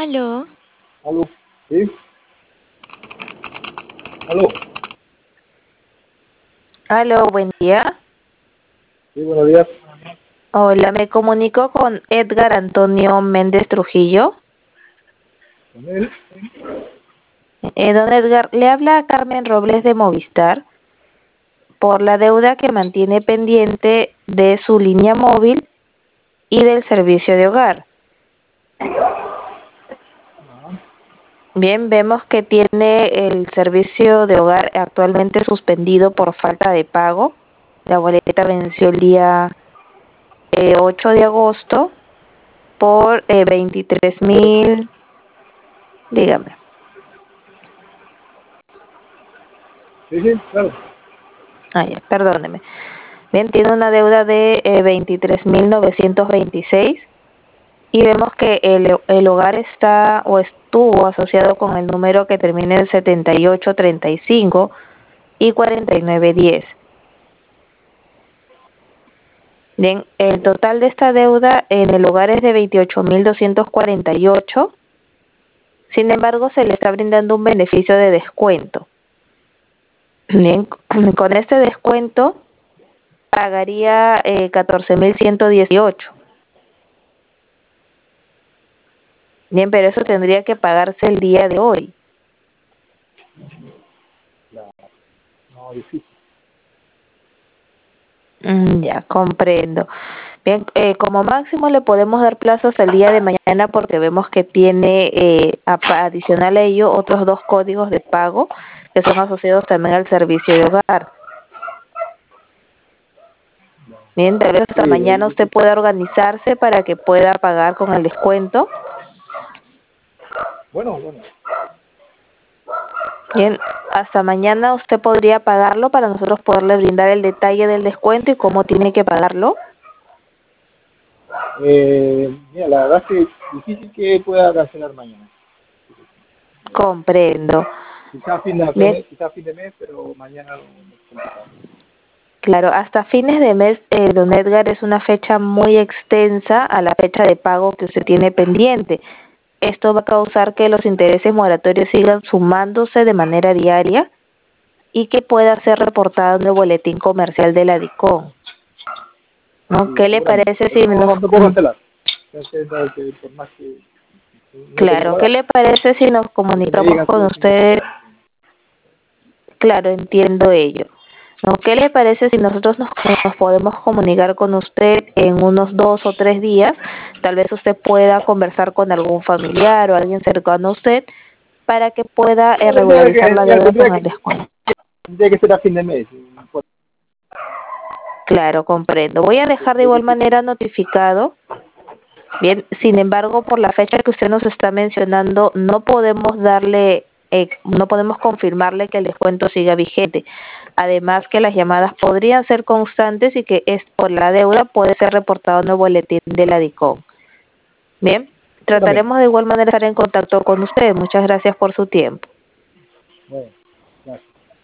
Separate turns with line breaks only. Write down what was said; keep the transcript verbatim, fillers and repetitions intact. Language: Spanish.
Aló.
Aló, ¿sí? Aló,
Aló, buen día.
sí, buenos días.
Hola, me comunico con Edgar Antonio Méndez Trujillo.
¿Con él?
Eh, don Edgar, le habla Carmen Robles de Movistar por la deuda que mantiene pendiente de su línea móvil y del servicio de hogar.
Ah,
Bien, vemos que tiene el servicio de hogar actualmente suspendido por falta de pago. La boleta venció el día eh, ocho de agosto por eh, veintitrés mil, dígame.
sí, sí, claro.
Ah, ya, perdóneme. Bien, tiene una deuda de eh, veintitrés mil novecientos veintiséis y vemos que el, el hogar está o estuvo asociado con el número que termina en setenta y ocho treinta y cinco y cuarenta y nueve diez. Bien, el total de esta deuda en el hogar es de veintiocho mil doscientos cuarenta y ocho. Sin embargo, se le está brindando un beneficio de descuento. Bien, con este descuento pagaría eh, catorce mil ciento dieciocho. Bien, pero eso tendría que pagarse el día de hoy.
La, no, difícil.
Mm, ya, comprendo. Bien, eh, como máximo le podemos dar plazo hasta el día de mañana porque vemos que tiene eh, adicional a ello otros dos códigos de pago que son asociados también al servicio de hogar. Bien, tal vez hasta
Sí,
mañana
eh,
usted pueda organizarse para que pueda pagar con el descuento.
bueno, bueno.
Bien, hasta mañana usted podría pagarlo para nosotros poderle brindar el detalle del descuento y cómo tiene que pagarlo.
Eh, mira, la verdad es que es difícil que pueda cancelar mañana.
Comprendo.
Quizá fin de
Bien,
mes, quizá fin de mes, pero mañana no es complicado.
claro, hasta fines de mes, eh, don Edgar, es una fecha muy extensa a la fecha de pago que usted tiene pendiente. Esto va a causar que los intereses moratorios sigan sumándose de manera diaria y que pueda ser reportado en el boletín comercial de la DICOM. ¿No?
Sí,
¿Qué le
seguramente.
parece
Pero
si
no,
nos,
no, no puedo cancelar. Ya sé, no, que por más que no tengo
claro, qué
pagar.
le parece si nos
Lo que me
comunicamos
digan
con
ustedes tengo que
usted?
pagar.
Claro, entiendo ello. ¿No? ¿Qué le parece si nosotros nos, nos podemos comunicar con usted en unos dos o tres días? Tal vez usted pueda conversar con algún familiar o alguien cercano a usted para que pueda eh,
No, tendría
regularizar
que,
la
mira,
deuda
tendría
con el
que,
descuento.
tendría que ser a fin de mes.
Claro, comprendo. Voy a dejar de
Es
igual
difícil.
manera notificado. Bien, sin embargo, por la fecha que usted nos está mencionando, no podemos darle, eh, no podemos confirmarle que el descuento siga vigente. Además, que las llamadas podrían ser constantes y que es por la deuda puede ser reportado en el boletín de la DICOM. Bien,
Seguramente.
trataremos de igual manera de estar en contacto con usted. Muchas gracias por su tiempo.
Bueno.